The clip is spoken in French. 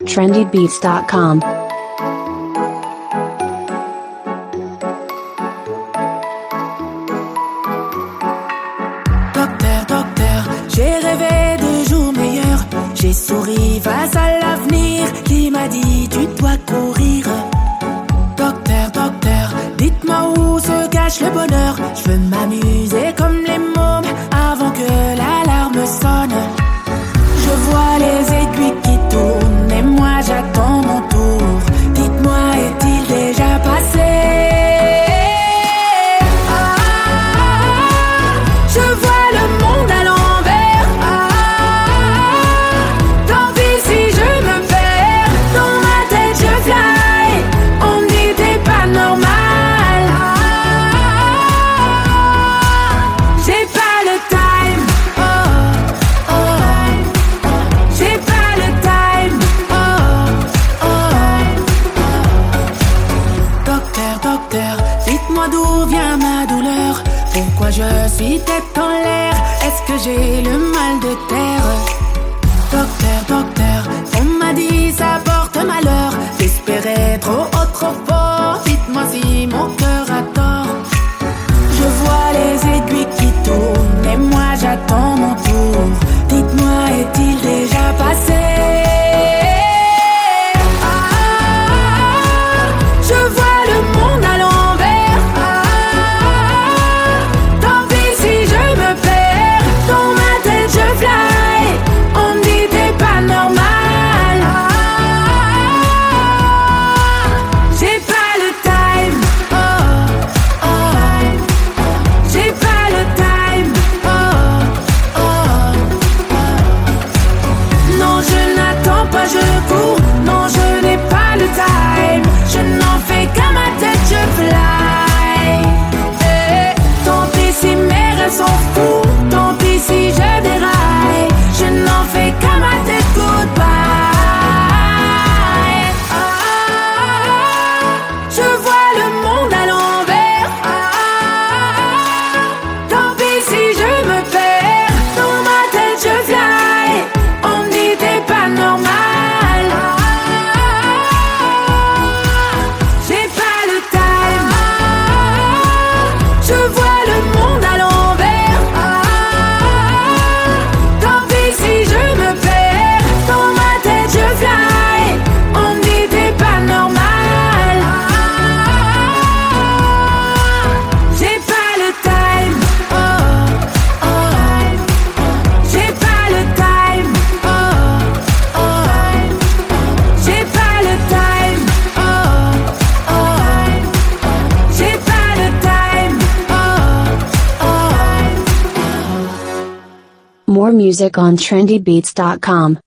trendybeats.com. Docteur, docteur, j'ai rêvé de jours meilleurs. J'ai souri face à l'avenir qui m'a dit tu dois courir. Docteur, docteur, dites-moi où se cache le bonheur. Je veux m'amuser comme les mômes avant que l'alarme sonne. Je vois les aiguilles qui tournent et moi j'attends mon tour. Dites-moi, est-il déjà passé? Je vois le monde à l'envers. Tant pis si je me perds. Dans ma tête je fly. On me dit t'es pas normal. J'ai pas le time. J'ai pas le time. Docteur, docteur, dites-moi d'où vient ma douleur. Pourquoi je suis tête en l'air? Est-ce que j'ai le mal de terre? Docteur, docteur, on m'a dit ça porte malheur d'espérer trop haut, trop fort. Dites-moi si mon cœur a tort. Je vois les aiguilles qui tournent et moi j'attends mon tour. Dites-moi, est-il déjà passé? Je vois le monde à l'envers. Tant pis si je me perds. Dans ma tête je fly. On me dit t'es pas normal. J'ai pas le time. J'ai pas le time. Non, je n'attends pas, je cours. Non, je n'ai pas le time. Je n'en fais qu'à ma tête, je fly. Tant pis si mes rêves sont fous. Tant pis si je déraille. Je n'en fais qu'à ma tête, goodbye. Je vois le monde à l'envers. Tant pis si je me perds. Dans ma tête, je fly. On me dit t'es pas normal. J'ai pas le time. Je vois le monde à l'envers. Tant pis si je me perds. Dans ma tête je fly. On me dit t'es pas normal. J'ai pas le time. J'ai pas le time. J'ai pas le time. J'ai pas le time. More music on trendybeats.com.